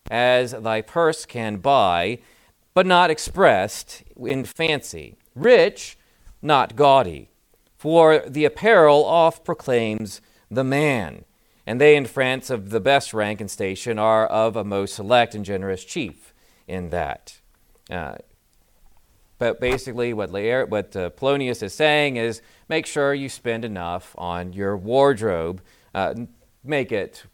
as thy purse can buy, but not expressed in fancy. Rich, not gaudy. For the apparel oft proclaims the man. And they in France of the best rank and station are of a most select and generous chief in that. But basically what Polonius is saying is make sure you spend enough on your wardrobe. Make it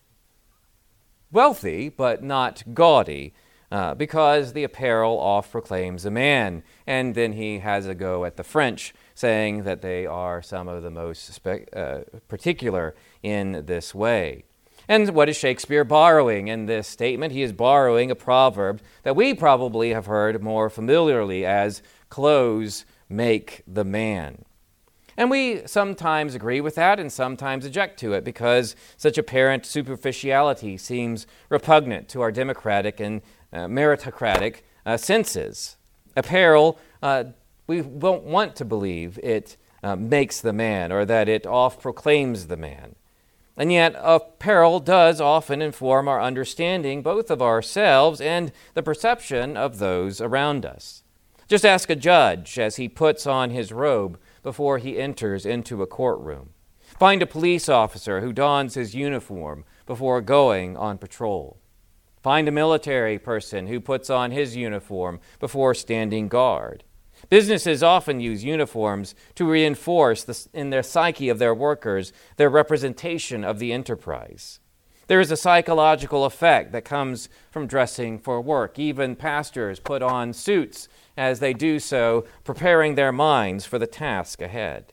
wealthy, but not gaudy, because the apparel oft proclaims a man. And then he has a go at the French, saying that they are some of the most particular in this way. And what is Shakespeare borrowing in this statement? He is borrowing a proverb that we probably have heard more familiarly as clothes make the man. And we sometimes agree with that and sometimes object to it because such apparent superficiality seems repugnant to our democratic and meritocratic senses. Apparel, we won't want to believe it makes the man or that it oft proclaims the man. And yet apparel does often inform our understanding both of ourselves and the perception of those around us. Just ask a judge as he puts on his robe before he enters into a courtroom. Find a police officer who dons his uniform before going on patrol. Find a military person who puts on his uniform before standing guard. Businesses often use uniforms to reinforce in their psyche of their workers their representation of the enterprise. There is a psychological effect that comes from dressing for work. Even pastors put on suits as they do so, preparing their minds for the task ahead.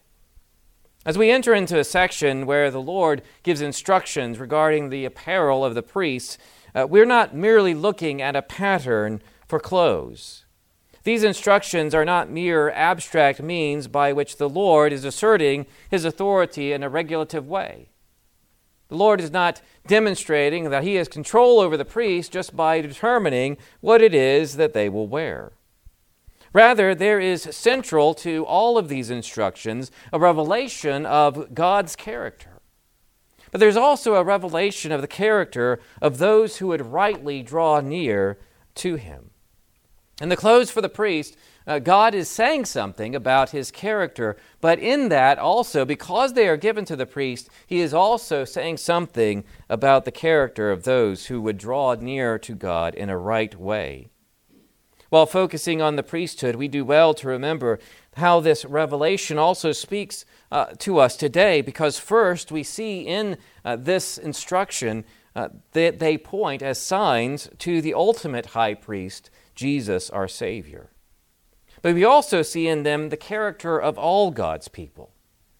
As we enter into a section where the Lord gives instructions regarding the apparel of the priests, we're not merely looking at a pattern for clothes. These instructions are not mere abstract means by which the Lord is asserting his authority in a regulative way. The Lord is not demonstrating that he has control over the priest just by determining what it is that they will wear. Rather, there is central to all of these instructions a revelation of God's character. But there's also a revelation of the character of those who would rightly draw near to him. In the clothes for the priest, God is saying something about his character, but in that also, because they are given to the priest, he is also saying something about the character of those who would draw near to God in a right way. While focusing on the priesthood, we do well to remember how this revelation also speaks to us today, because first we see in this instruction that they point as signs to the ultimate high priest, Jesus our Savior. But we also see in them the character of all God's people.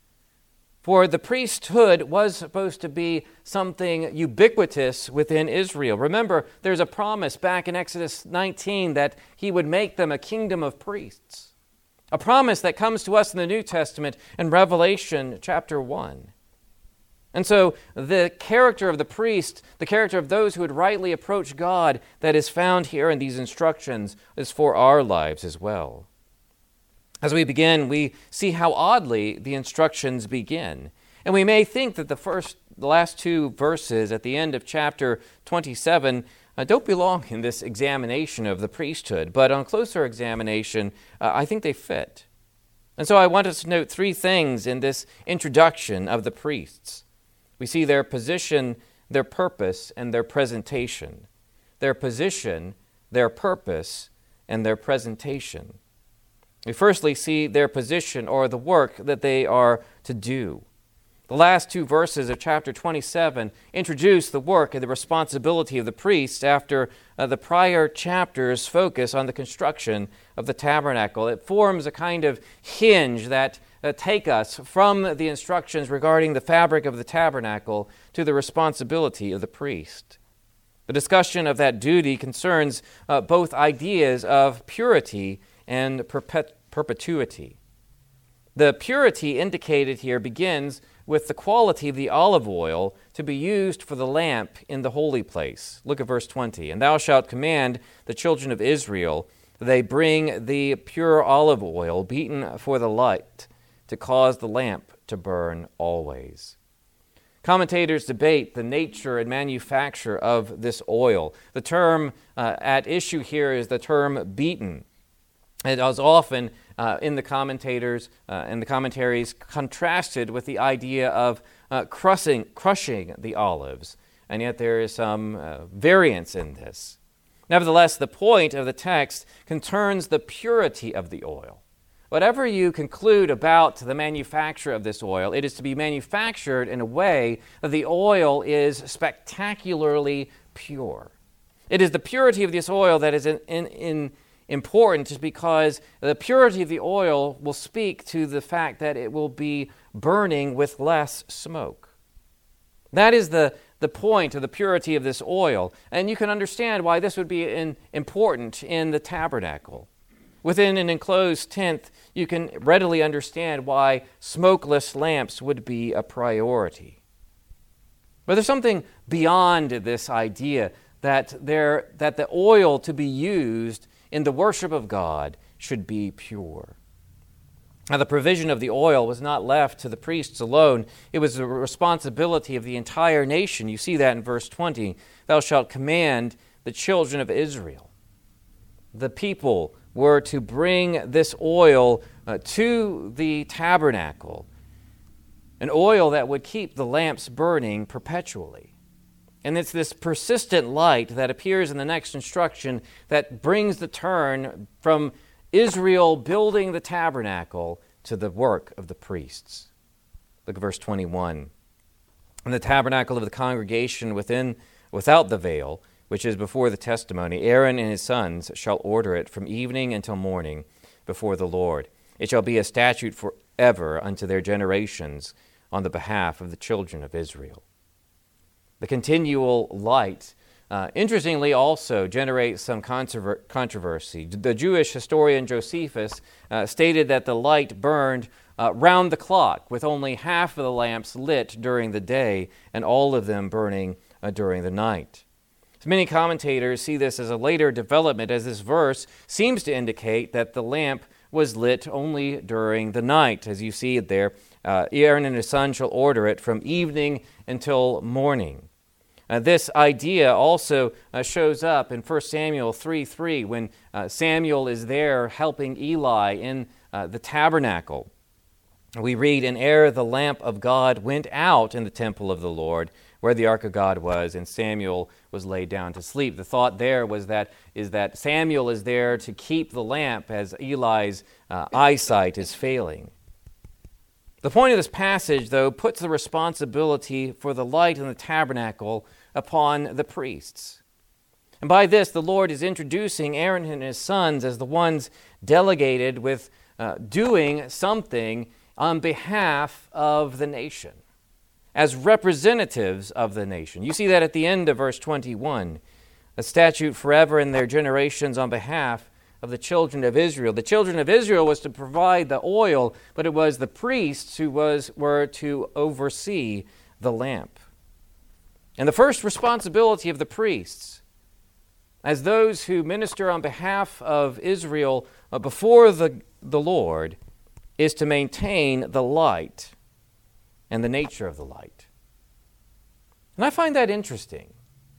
For the priesthood was supposed to be something ubiquitous within Israel. Remember, there's a promise back in Exodus 19 that he would make them a kingdom of priests. A promise that comes to us in the New Testament in Revelation chapter 1. And so the character of the priest, the character of those who would rightly approach God that is found here in these instructions is for our lives as well. As we begin, we see how oddly the instructions begin. And we may think that the last two verses at the end of chapter 27 don't belong in this examination of the priesthood, but on closer examination, I think they fit. And so I want us to note three things in this introduction of the priests. We see their position, their purpose, and their presentation. Their position, their purpose, and their presentation. We firstly see their position or the work that they are to do. The last two verses of chapter 27 introduce the work and the responsibility of the priests after the prior chapters focus on the construction of the tabernacle. It forms a kind of hinge that take us from the instructions regarding the fabric of the tabernacle to the responsibility of the priest. The discussion of that duty concerns both ideas of purity and perpetuity. The purity indicated here begins with the quality of the olive oil to be used for the lamp in the holy place. Look at verse 20. And thou shalt command the children of Israel that they bring the pure olive oil beaten for the light to cause the lamp to burn always. Commentators debate the nature and manufacture of this oil. The term at issue here is the term beaten. It is often in the commentators and the commentaries contrasted with the idea of crushing the olives, and yet there is some variance in this. Nevertheless, the point of the text concerns the purity of the oil. Whatever you conclude about the manufacture of this oil, it is to be manufactured in a way that the oil is spectacularly pure. It is the purity of this oil that is important, just because the purity of the oil will speak to the fact that it will be burning with less smoke. That is the point of the purity of this oil, and you can understand why this would be important in the tabernacle. Within an enclosed tent, you can readily understand why smokeless lamps would be a priority. But there's something beyond this idea that the oil to be used in the worship of God should be pure. Now, the provision of the oil was not left to the priests alone. It was the responsibility of the entire nation. You see that in verse 20. Thou shalt command the children of Israel. The people were to bring this oil to the tabernacle, an oil that would keep the lamps burning perpetually. And it's this persistent light that appears in the next instruction that brings the turn from Israel building the tabernacle to the work of the priests. Look at verse 21. In the tabernacle of the congregation without the veil, which is before the testimony, Aaron and his sons shall order it from evening until morning before the Lord. It shall be a statute forever unto their generations on the behalf of the children of Israel. The continual light, interestingly, also generates some controversy. The Jewish historian Josephus stated that the light burned round the clock, with only half of the lamps lit during the day and all of them burning during the night. Many commentators see this as a later development, as this verse seems to indicate that the lamp was lit only during the night. As you see it there, Aaron and his son shall order it from evening until morning. This idea also shows up in 1 Samuel 3:3 when Samuel is there helping Eli in the tabernacle. We read, "And ere the lamp of God went out in the temple of the Lord, where the ark of God was, and Samuel was laid down to sleep." The thought there is that Samuel is there to keep the lamp as Eli's eyesight is failing. The point of this passage, though, puts the responsibility for the light in the tabernacle upon the priests. And by this, the Lord is introducing Aaron and his sons as the ones delegated with doing something on behalf of the nation, as representatives of the nation. You see that at the end of verse 21, a statute forever in their generations on behalf of the children of Israel. The children of Israel was to provide the oil, but it was the priests who were to oversee the lamp. And the first responsibility of the priests, as those who minister on behalf of Israel before the Lord, is to maintain the light and the nature of the light. And I find that interesting.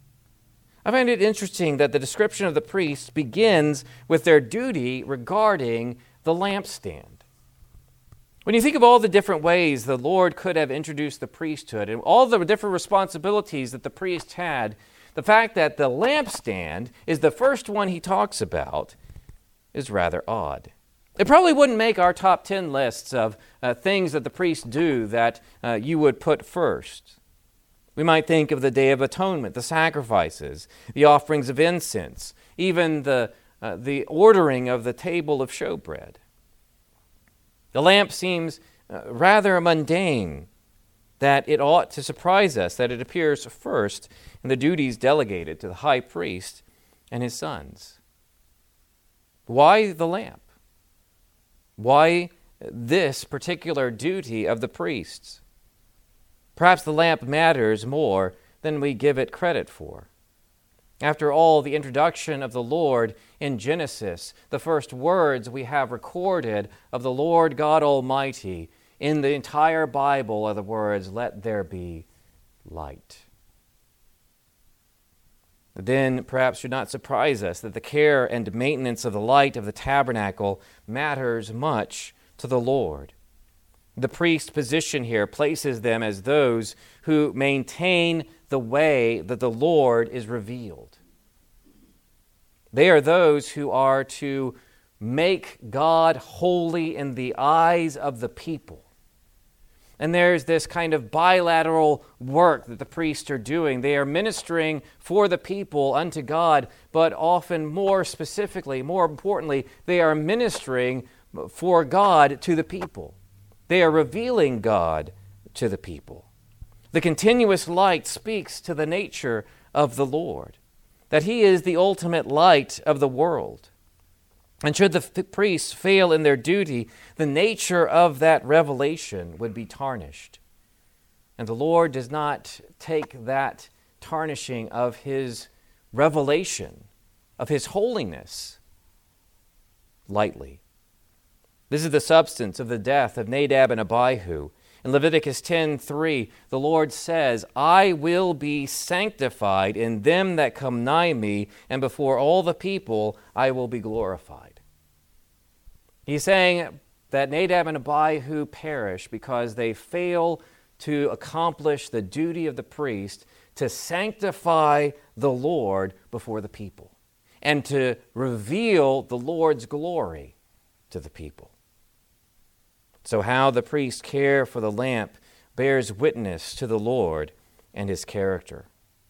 I find it interesting that the description of the priests begins with their duty regarding the lampstand. When you think of all the different ways the Lord could have introduced the priesthood and all the different responsibilities that the priests had, the fact that the lampstand is the first one he talks about is rather odd. It probably wouldn't make our top 10 lists of things that the priests do that you would put first. We might think of the Day of Atonement, the sacrifices, the offerings of incense, even the ordering of the table of showbread. The lamp seems rather mundane, that it ought to surprise us that it appears first in the duties delegated to the high priest and his sons. Why the lamp? Why this particular duty of the priests? Perhaps the lamp matters more than we give it credit for. After all, the introduction of the Lord in Genesis, the first words we have recorded of the Lord God Almighty in the entire Bible are the words, "Let there be light. Then perhaps should not surprise us that the care and maintenance of the light of the tabernacle matters much to the Lord. The priest's position here places them as those who maintain the way that the Lord is revealed. They are those who are to make God holy in the eyes of the people. And there's this kind of bilateral work that the priests are doing. They are ministering for the people unto God, but often more specifically, more importantly, they are ministering for God to the people. They are revealing God to the people. The continuous light speaks to the nature of the Lord, that He is the ultimate light of the world. And should the priests fail in their duty, the nature of that revelation would be tarnished. And the Lord does not take that tarnishing of His revelation, of His holiness, lightly. This is the substance of the death of Nadab and Abihu. In Leviticus 10:3, the Lord says, I will be sanctified in them that come nigh me, and before all the people I will be glorified. He's saying that Nadab and Abihu perish because they fail to accomplish the duty of the priest to sanctify the Lord before the people and to reveal the Lord's glory to the people. So how the priest's care for the lamp bears witness to the Lord and His character.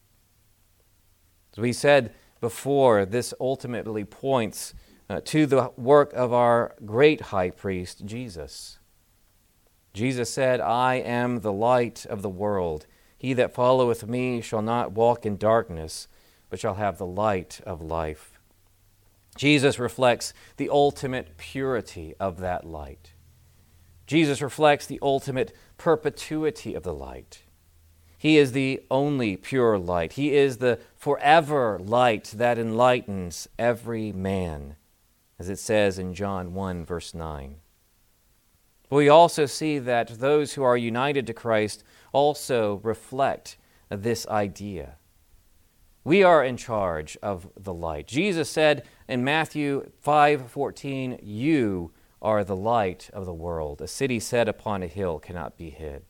As we said before, this ultimately points to the work of our great high priest, Jesus. Jesus said, I am the light of the world. He that followeth me shall not walk in darkness, but shall have the light of life. Jesus reflects the ultimate purity of that light. Jesus reflects the ultimate perpetuity of the light. He is the only pure light. He is the forever light that enlightens every man, as it says in John 1, verse 9. But we also see that those who are united to Christ also reflect this idea. We are in charge of the light. Jesus said in Matthew 5:14, you are the light of the world. A city set upon a hill cannot be hid.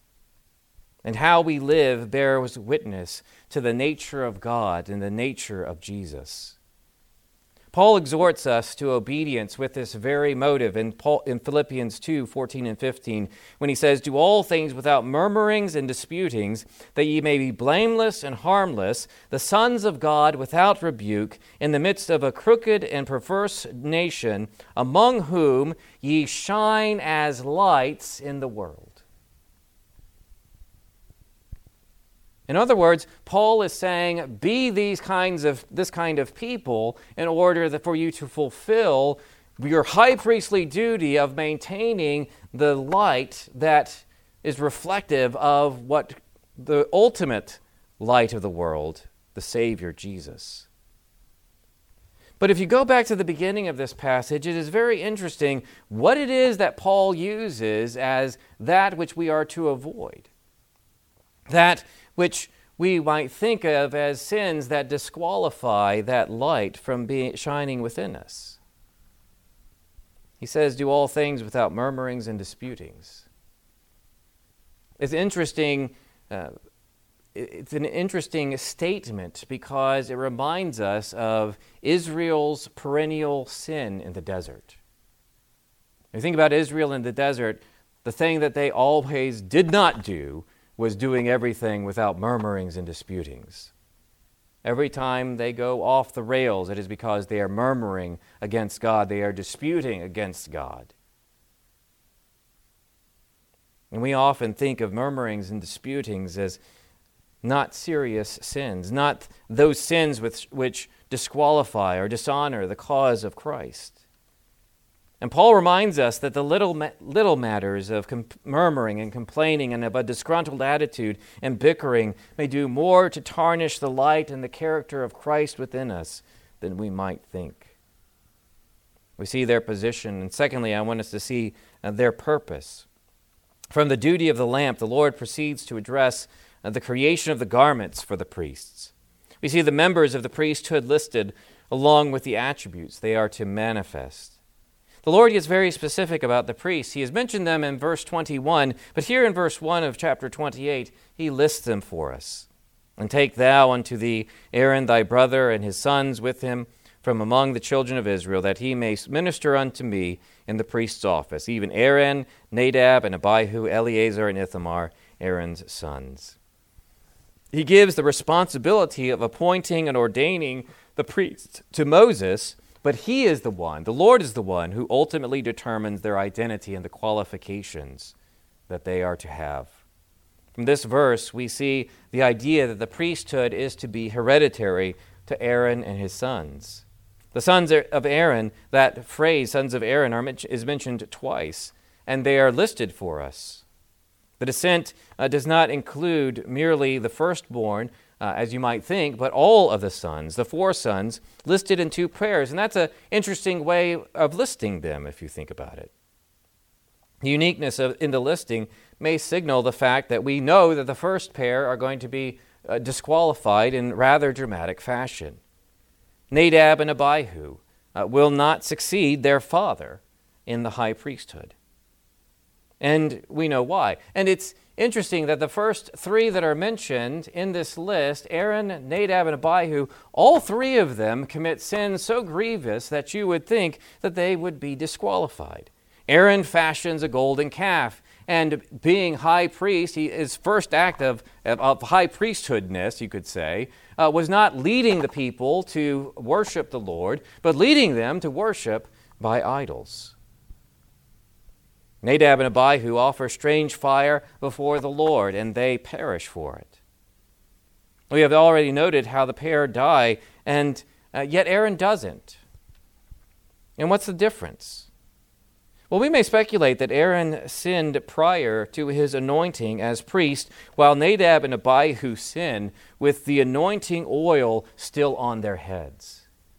And how we live bears witness to the nature of God and the nature of Jesus. Paul exhorts us to obedience with this very motive in Philippians 2:14 and 15, when he says, do all things without murmurings and disputings, that ye may be blameless and harmless, the sons of God without rebuke, in the midst of a crooked and perverse nation, among whom ye shine as lights in the world. In other words, Paul is saying, be this kind of people in order for you to fulfill your high priestly duty of maintaining the light that is reflective of what the ultimate light of the world, the Savior Jesus. But if you go back to the beginning of this passage, it is very interesting what it is that Paul uses as that which we are to avoid. That which we might think of as sins that disqualify that light from shining within us. He says, do all things without murmurings and disputings. It's interesting. It's an interesting statement because it reminds us of Israel's perennial sin in the desert. When you think about Israel in the desert, the thing that they always did not do was doing everything without murmurings and disputings. Every time they go off the rails, it is because they are murmuring against God. They are disputing against God. And we often think of murmurings and disputings as not serious sins, not those sins which disqualify or dishonor the cause of Christ. And Paul reminds us that the little matters of murmuring and complaining and of a disgruntled attitude and bickering may do more to tarnish the light and the character of Christ within us than we might think. We see their position, and secondly, I want us to see their purpose. From the duty of the lamp, the Lord proceeds to address the creation of the garments for the priests. We see the members of the priesthood listed along with the attributes they are to manifest. The Lord gets very specific about the priests. He has mentioned them in verse 21, but here in verse 1 of chapter 28, he lists them for us. And take thou unto thee Aaron thy brother and his sons with him from among the children of Israel, that he may minister unto me in the priest's office, even Aaron, Nadab, and Abihu, Eleazar, and Ithamar, Aaron's sons. He gives the responsibility of appointing and ordaining the priest to Moses, but he is the one, the Lord is the one, who ultimately determines their identity and the qualifications that they are to have. From this verse, we see the idea that the priesthood is to be hereditary to Aaron and his sons. The sons of Aaron, that phrase, sons of Aaron, is mentioned twice, and they are listed for us. The descent does not include merely the firstborn, as you might think, but all of the sons, the 4 sons, listed in 2 pairs. And that's an interesting way of listing them, if you think about it. The uniqueness in the listing may signal the fact that we know that the first pair are going to be disqualified in rather dramatic fashion. Nadab and Abihu will not succeed their father in the high priesthood. And we know why. And it's interesting that the first 3 that are mentioned in this list, Aaron, Nadab, and Abihu, all 3 of them commit sins so grievous that you would think that they would be disqualified. Aaron fashions a golden calf, and being high priest, his first act of high priesthoodness, you could say, was not leading the people to worship the Lord, but leading them to worship by idols. Nadab and Abihu offer strange fire before the Lord, and they perish for it. We have already noted how the pair die, and yet Aaron doesn't. And what's the difference? Well, we may speculate that Aaron sinned prior to his anointing as priest, while Nadab and Abihu sin with the anointing oil still on their heads.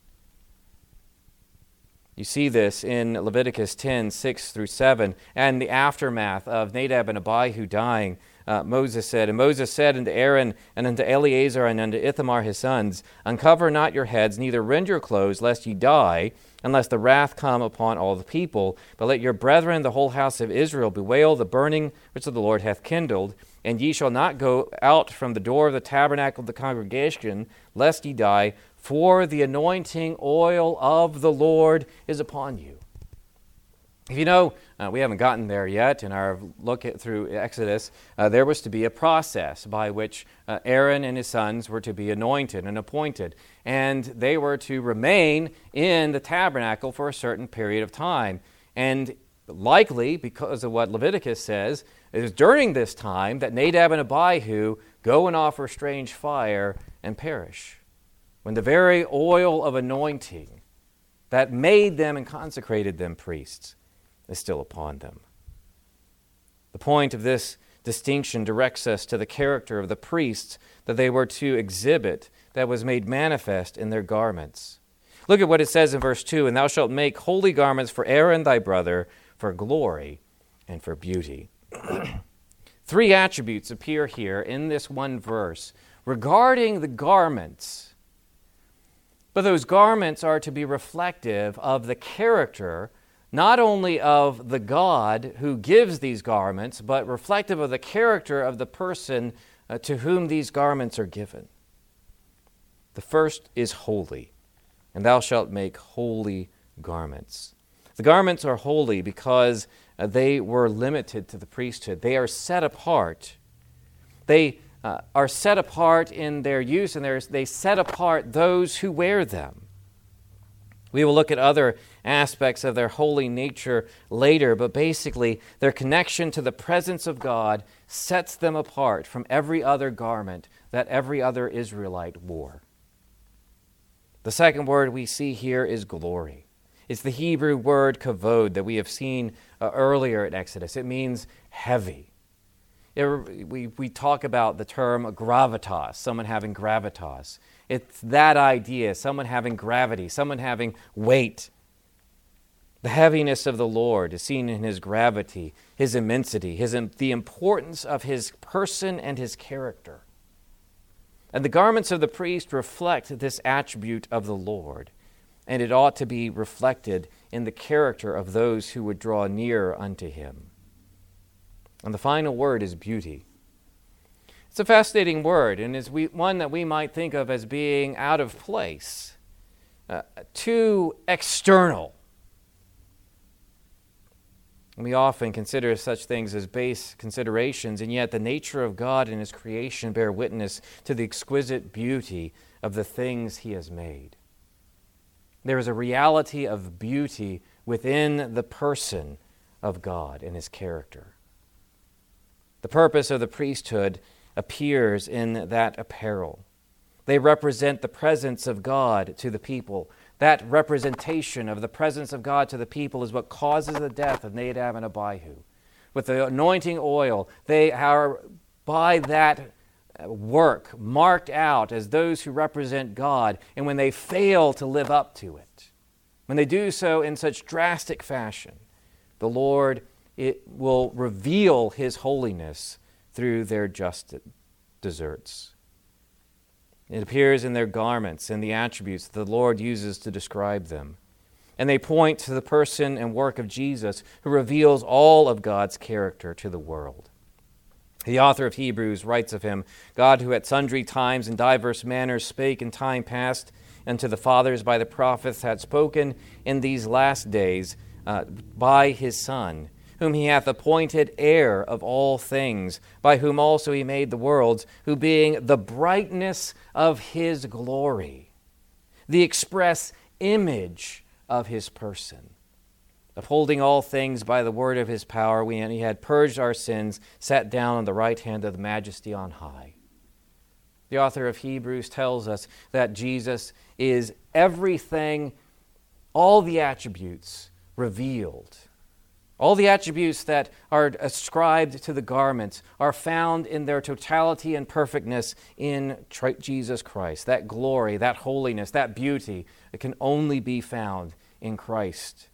You see this in Leviticus 10, 6 through 7, and the aftermath of Nadab and Abihu dying. Moses said unto Aaron and unto Eleazar and unto Ithamar his sons, Uncover not your heads, neither rend your clothes, lest ye die, unless the wrath come upon all the people. But let your brethren, the whole house of Israel, bewail the burning which the Lord hath kindled. And ye shall not go out from the door of the tabernacle of the congregation, lest ye die, for the anointing oil of the Lord is upon you. If you know, we haven't gotten there yet in our look through Exodus, there was to be a process by which Aaron and his sons were to be anointed and appointed, and they were to remain in the tabernacle for a certain period of time. And likely, because of what Leviticus says, it is during this time that Nadab and Abihu go and offer strange fire and perish, when the very oil of anointing that made them and consecrated them priests is still upon them. The point of this distinction directs us to the character of the priests that they were to exhibit that was made manifest in their garments. Look at what it says in verse 2, And thou shalt make holy garments for Aaron thy brother, for glory and for beauty. 3 attributes appear here in this one verse regarding the garments. But those garments are to be reflective of the character not only of the God who gives these garments, but reflective of the character of the person to whom these garments are given. The first is holy, and thou shalt make holy garments. The garments are holy because they were limited to the priesthood. They are set apart. They are set apart in their use, and they set apart those who wear them. We will look at other aspects of their holy nature later, but basically their connection to the presence of God sets them apart from every other garment that every other Israelite wore. The second word we see here is glory. It's the Hebrew word kavod that we have seen earlier in Exodus. It means heavy. We talk about the term gravitas, someone having gravitas. It's that idea, someone having gravity, someone having weight. The heaviness of the Lord is seen in his gravity, his immensity, the importance of his person and his character. And the garments of the priest reflect this attribute of the Lord, and it ought to be reflected in the character of those who would draw near unto him. And the final word is beauty. It's a fascinating word, and is one that we might think of as being out of place, too external. We often consider such things as base considerations, and yet the nature of God and his creation bear witness to the exquisite beauty of the things he has made. There is a reality of beauty within the person of God and his character. The purpose of the priesthood appears in that apparel. They represent the presence of God to the people. That representation of the presence of God to the people is what causes the death of Nadab and Abihu. With the anointing oil, they are by that work marked out as those who represent God, and when they fail to live up to it, when they do so in such drastic fashion, the Lord will reveal his holiness through their just deserts. It appears in their garments and the attributes the Lord uses to describe them. And they point to the person and work of Jesus, who reveals all of God's character to the world. The author of Hebrews writes of him, God, who at sundry times in diverse manners spake in time past unto the fathers by the prophets, had spoken in these last days by his Son, whom he hath appointed heir of all things, by whom also he made the worlds, who being the brightness of his glory, the express image of his person, upholding all things by the word of his power, when he had purged our sins, sat down on the right hand of the majesty on high. The author of Hebrews tells us that Jesus is everything, all the attributes revealed. All the attributes that are ascribed to the garments are found in their totality and perfectness in Jesus Christ. That glory, that holiness, that beauty, it can only be found in Christ.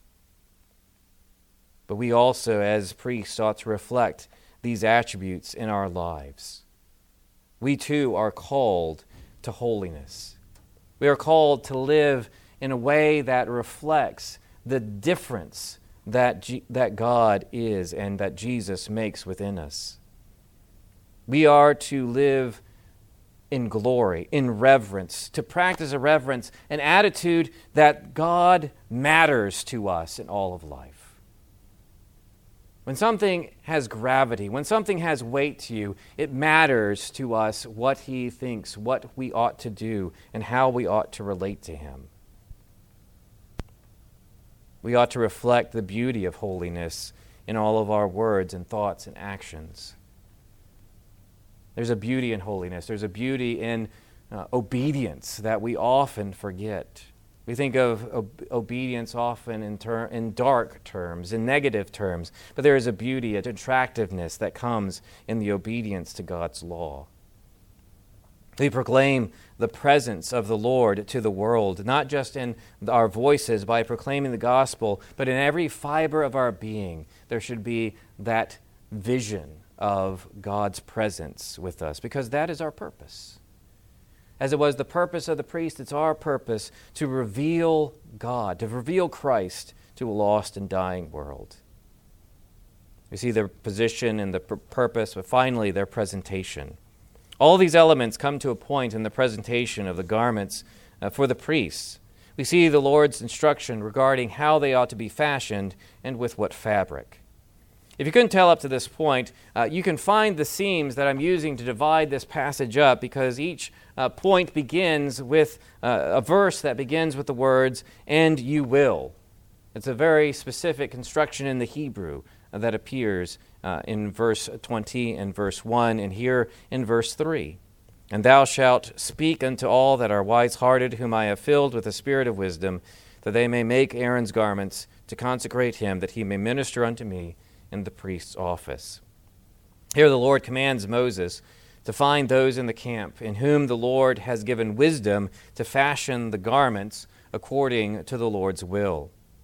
But we also, as priests, ought to reflect these attributes in our lives. We too are called to holiness. We are called to live in a way that reflects the difference that God is and that Jesus makes within us. We are to live in glory, in reverence, to practice a reverence, an attitude that God matters to us in all of life. When something has gravity, when something has weight to you, it matters to us what he thinks, what we ought to do, and how we ought to relate to him. We ought to reflect the beauty of holiness in all of our words and thoughts and actions. There's a beauty in holiness. There's a beauty in obedience that we often forget. We think of obedience often in dark terms, in negative terms, but there is a beauty, an attractiveness that comes in the obedience to God's law. We proclaim the presence of the Lord to the world, not just in our voices by proclaiming the gospel, but in every fiber of our being. There should be that vision of God's presence with us, because that is our purpose. As it was the purpose of the priest, it's our purpose to reveal God, to reveal Christ to a lost and dying world. We see their position and the purpose, but finally their presentation. All these elements come to a point in the presentation of the garments for the priests. We see the Lord's instruction regarding how they ought to be fashioned and with what fabric. If you couldn't tell up to this point, you can find the seams that I'm using to divide this passage up, because each point begins with a verse that begins with the words, "and you will." It's a very specific construction in the Hebrew that appears in verse 20 and verse 1, and here in verse 3. "And thou shalt speak unto all that are wise-hearted, whom I have filled with the spirit of wisdom, that they may make Aaron's garments, to consecrate him, that he may minister unto me in the priest's office." Here the Lord commands Moses to find those in the camp in whom the Lord has given wisdom to fashion the garments according to the Lord's will.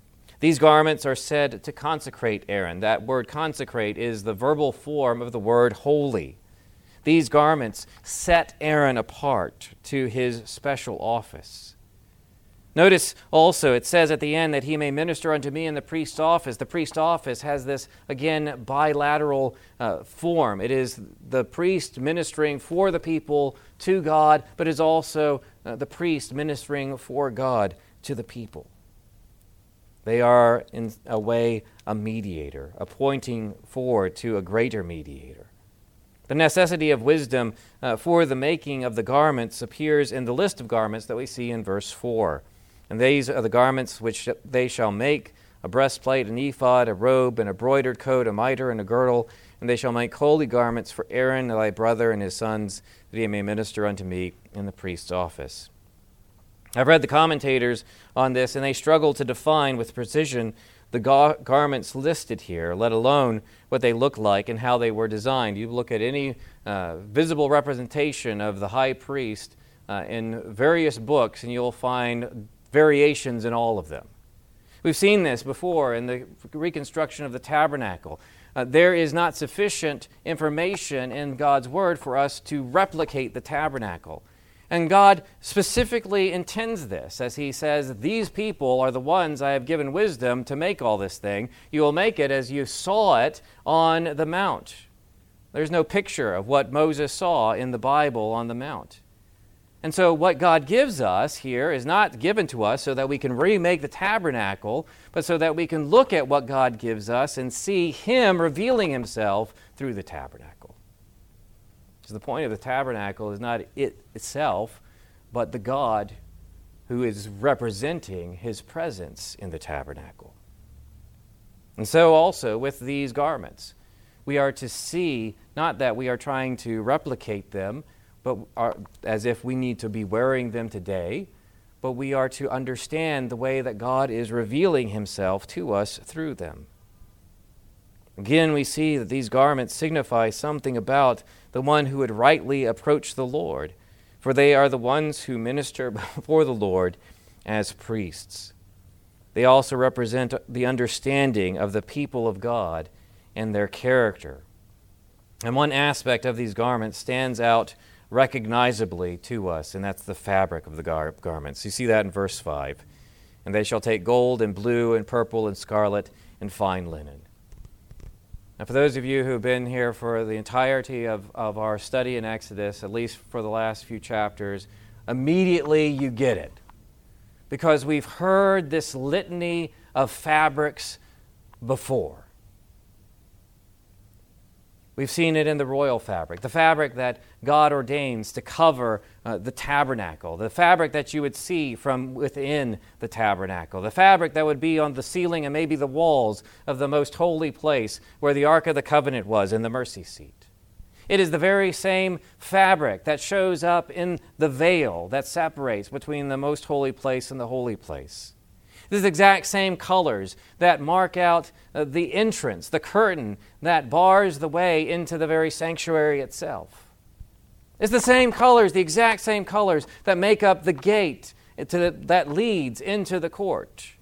These garments are said to consecrate Aaron. That word consecrate is the verbal form of the word holy. These garments set Aaron apart to his special office. Notice also it says at the end that he may minister unto me in the priest's office. The priest's office has this, again, bilateral form. It is the priest ministering for the people to God, but is also the priest ministering for God to the people. They are, in a way, a mediator, pointing forward to a greater mediator. The necessity of wisdom for the making of the garments appears in the list of garments that we see in verse 4. And these are the garments which they shall make: a breastplate, an ephod, a robe, an embroidered coat, a mitre, and a girdle. And they shall make holy garments for Aaron, thy brother, and his sons, that he may minister unto me in the priest's office. I've read the commentators on this, and they struggle to define with precision the garments listed here, let alone what they look like and how they were designed. You look at any visible representation of the high priest in various books, and you'll find variations in all of them. We've seen this before in the reconstruction of the tabernacle. There is not sufficient information in God's Word for us to replicate the tabernacle. And God specifically intends this, as He says, these people are the ones I have given wisdom to make all this thing. You will make it as you saw it on the mount. There's no picture of what Moses saw in the Bible on the mount. And so what God gives us here is not given to us so that we can remake the tabernacle, but so that we can look at what God gives us and see Him revealing Himself through the tabernacle. So the point of the tabernacle is not it itself, but the God who is representing His presence in the tabernacle. And so also with these garments, we are to see not that we are trying to replicate them, but as if we need to be wearing them today, but we are to understand the way that God is revealing Himself to us through them. Again, we see that these garments signify something about the one who would rightly approach the Lord, for they are the ones who minister before the Lord as priests. They also represent the understanding of the people of God and their character. And one aspect of these garments stands out recognizably to us, and that's the fabric of the garments. You see that in verse 5. And they shall take gold and blue and purple and scarlet and fine linen. Now, for those of you who have been here for the entirety of our study in Exodus, at least for the last few chapters, immediately you get it. Because we've heard this litany of fabrics before. We've seen it in the royal fabric, the fabric that God ordains to cover the tabernacle, the fabric that you would see from within the tabernacle, the fabric that would be on the ceiling and maybe the walls of the most holy place where the Ark of the Covenant was in the mercy seat. It is the very same fabric that shows up in the veil that separates between the most holy place and the holy place. These exact same colors that mark out the entrance, the curtain that bars the way into the very sanctuary itself. It's the same colors, the exact same colors that make up the gate that leads into the court.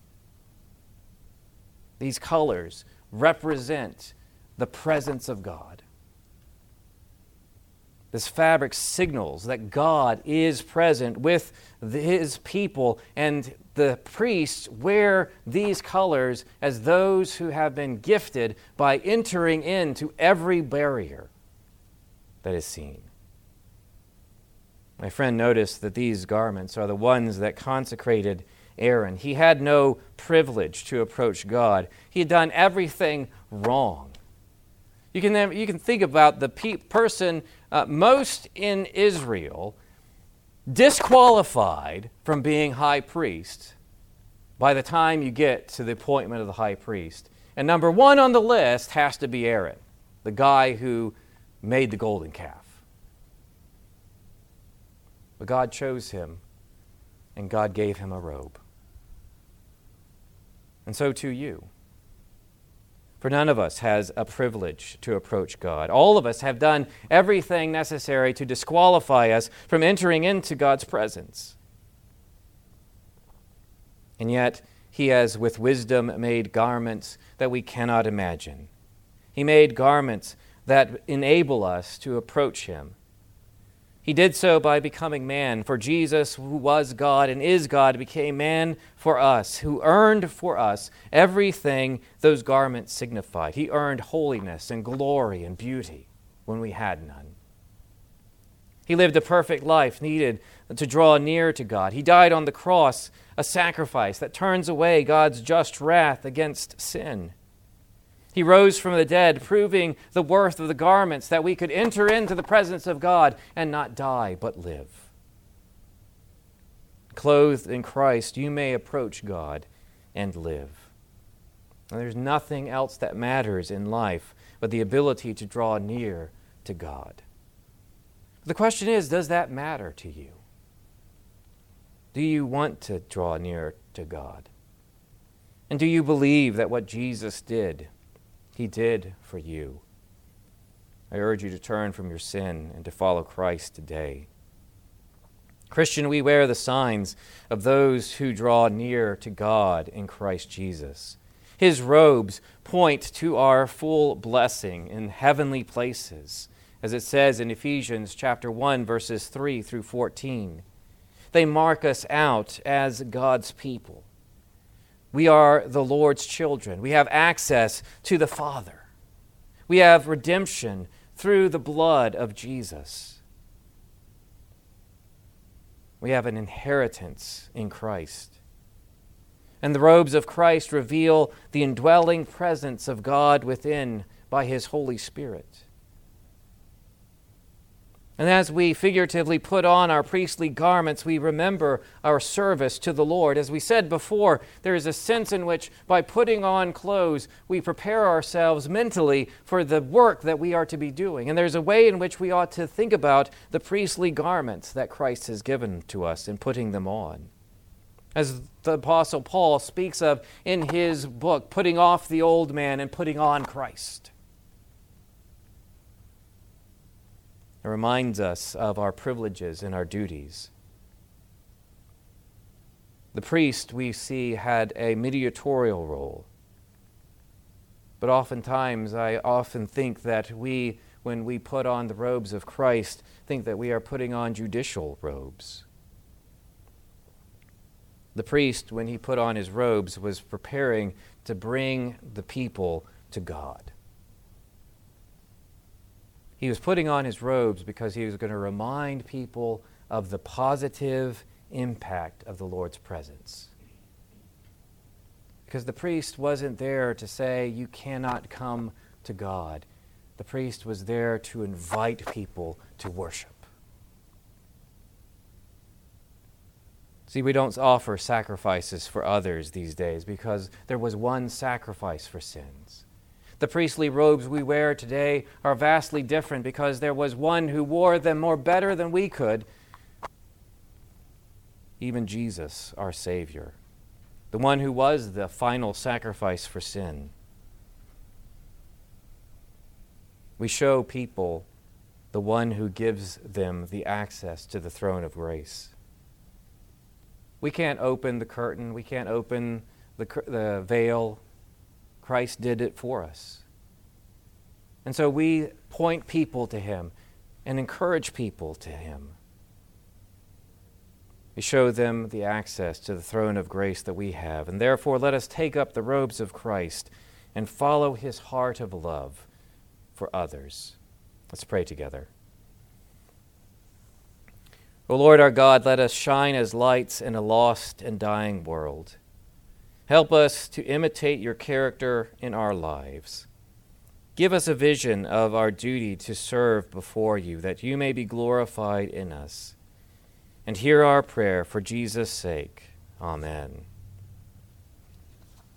These colors represent the presence of God. This fabric signals that God is present with His people, and the priests wear these colors as those who have been gifted by entering into every barrier that is seen. My friend noticed that these garments are the ones that consecrated Aaron. He had no privilege to approach God. He had done everything wrong. You can think about the person most in Israel disqualified from being high priest by the time you get to the appointment of the high priest. And number one on the list has to be Aaron, the guy who made the golden calf. But God chose him, and God gave him a robe. And so too you. For none of us has a privilege to approach God. All of us have done everything necessary to disqualify us from entering into God's presence. And yet, He has with wisdom made garments that we cannot imagine. He made garments that enable us to approach him. He did so by becoming man, for Jesus, who was God and is God, became man for us, who earned for us everything those garments signified. He earned holiness and glory and beauty when we had none. He lived a perfect life needed to draw near to God. He died on the cross, a sacrifice that turns away God's just wrath against sin. He rose from the dead, proving the worth of the garments that we could enter into the presence of God and not die but live. Clothed in Christ, you may approach God and live. And there's nothing else that matters in life but the ability to draw near to God. The question is, does that matter to you? Do you want to draw near to God? And do you believe that what Jesus did, he did for you? I urge you to turn from your sin and to follow Christ today. Christian, we wear the signs of those who draw near to God in Christ Jesus. His robes point to our full blessing in heavenly places, as it says in Ephesians chapter 1, verses 3 through 14. They mark us out as God's people. We are the Lord's children. We have access to the Father. We have redemption through the blood of Jesus. We have an inheritance in Christ. And the robes of Christ reveal the indwelling presence of God within by his Holy Spirit. And as we figuratively put on our priestly garments, we remember our service to the Lord. As we said before, there is a sense in which by putting on clothes, we prepare ourselves mentally for the work that we are to be doing. And there's a way in which we ought to think about the priestly garments that Christ has given to us in putting them on. As the Apostle Paul speaks of in his book, putting off the old man and putting on Christ. It reminds us of our privileges and our duties. The priest, we see, had a mediatorial role. But oftentimes, I often think that we, when we put on the robes of Christ, think that we are putting on judicial robes. The priest, when he put on his robes, was preparing to bring the people to God. He was putting on his robes because he was going to remind people of the positive impact of the Lord's presence. Because the priest wasn't there to say, you cannot come to God. The priest was there to invite people to worship. See, we don't offer sacrifices for others these days because there was one sacrifice for sins. The priestly robes we wear today are vastly different because there was one who wore them more better than we could, even Jesus, our Savior, the one who was the final sacrifice for sin. We show people the one who gives them the access to the throne of grace. We can't open the curtain. We can't open the veil. Christ did it for us. And so we point people to him and encourage people to him. We show them the access to the throne of grace that we have. And therefore, let us take up the robes of Christ and follow his heart of love for others. Let's pray together. O Lord our God, let us shine as lights in a lost and dying world. Help us to imitate your character in our lives. Give us a vision of our duty to serve before you, that you may be glorified in us. And hear our prayer for Jesus' sake. Amen.